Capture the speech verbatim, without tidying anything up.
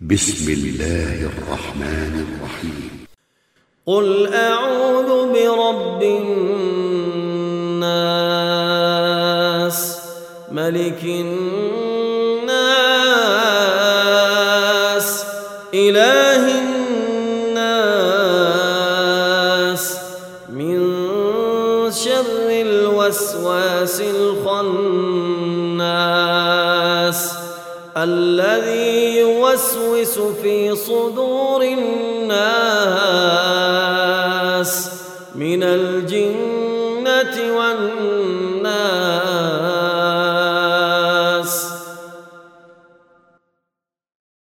بسم الله الرحمن الرحيم. قل أعوذ برب الناس ملك الناس إله الناس من شر الوسواس الخناس الذي يوسوس في صدور الناس من الجن